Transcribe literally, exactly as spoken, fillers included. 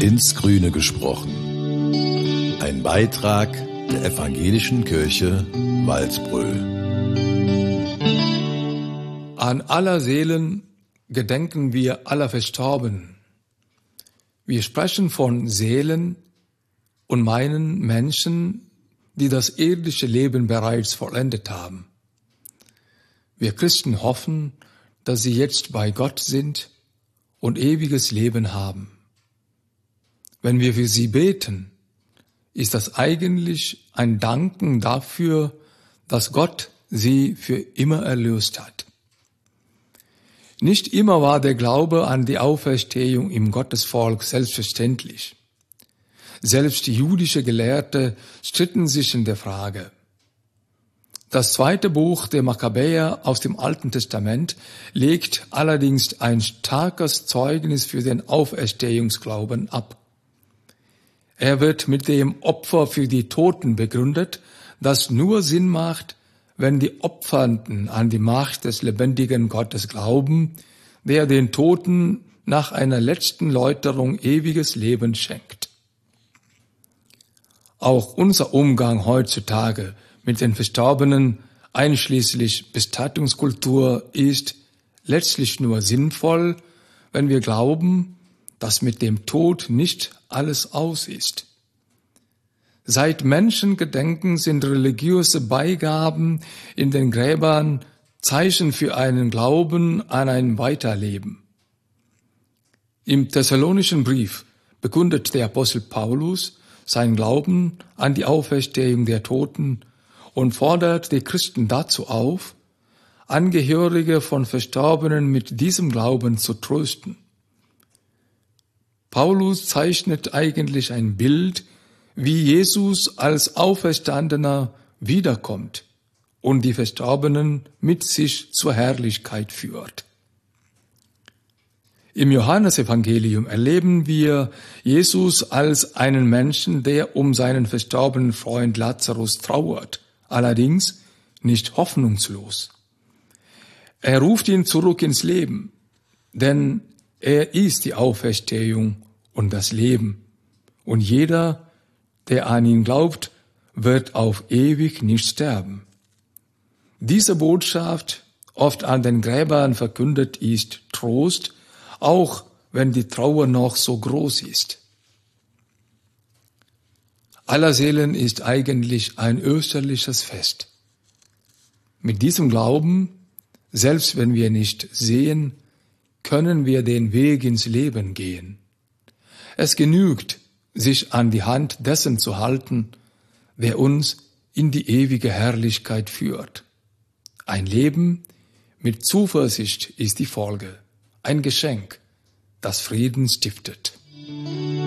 ins Grüne gesprochen. Ein Beitrag der Evangelischen Kirche Walsbröl. An aller Seelen gedenken wir aller Verstorbenen. Wir sprechen von Seelen und meinen Menschen, die das irdische Leben bereits vollendet haben. Wir Christen hoffen, dass sie jetzt bei Gott sind und ewiges Leben haben. Wenn wir für sie beten, ist das eigentlich ein Danken dafür, dass Gott sie für immer erlöst hat. Nicht immer war der Glaube an die Auferstehung im Gottesvolk selbstverständlich. Selbst jüdische Gelehrte stritten sich in der Frage. Das zweite Buch der Makkabäer aus dem Alten Testament legt allerdings ein starkes Zeugnis für den Auferstehungsglauben ab. Er wird mit dem Opfer für die Toten begründet, das nur Sinn macht, wenn die Opfernden an die Macht des lebendigen Gottes glauben, der den Toten nach einer letzten Läuterung ewiges Leben schenkt. Auch unser Umgang heutzutage mit den Verstorbenen, einschließlich Bestattungskultur, ist letztlich nur sinnvoll, wenn wir glauben, dass mit dem Tod nicht alles aus ist. Seit Menschengedenken sind religiöse Beigaben in den Gräbern Zeichen für einen Glauben an ein Weiterleben. Im Thessalonischen Brief bekundet der Apostel Paulus sein Glauben an die Auferstehung der Toten und fordert die Christen dazu auf, Angehörige von Verstorbenen mit diesem Glauben zu trösten. Paulus zeichnet eigentlich ein Bild, wie Jesus als Auferstandener wiederkommt und die Verstorbenen mit sich zur Herrlichkeit führt. Im Johannesevangelium erleben wir Jesus als einen Menschen, der um seinen verstorbenen Freund Lazarus trauert, allerdings nicht hoffnungslos. Er ruft ihn zurück ins Leben, denn er ist die Auferstehung und das Leben, und jeder, der an ihn glaubt, wird auf ewig nicht sterben. Diese Botschaft, oft an den Gräbern verkündet, ist Trost, auch wenn die Trauer noch so groß ist. Allerseelen ist eigentlich ein österliches Fest. Mit diesem Glauben, selbst wenn wir nicht sehen, können wir den Weg ins Leben gehen. Es genügt, sich an die Hand dessen zu halten, der uns in die ewige Herrlichkeit führt. Ein Leben mit Zuversicht ist die Folge, ein Geschenk, das Frieden stiftet.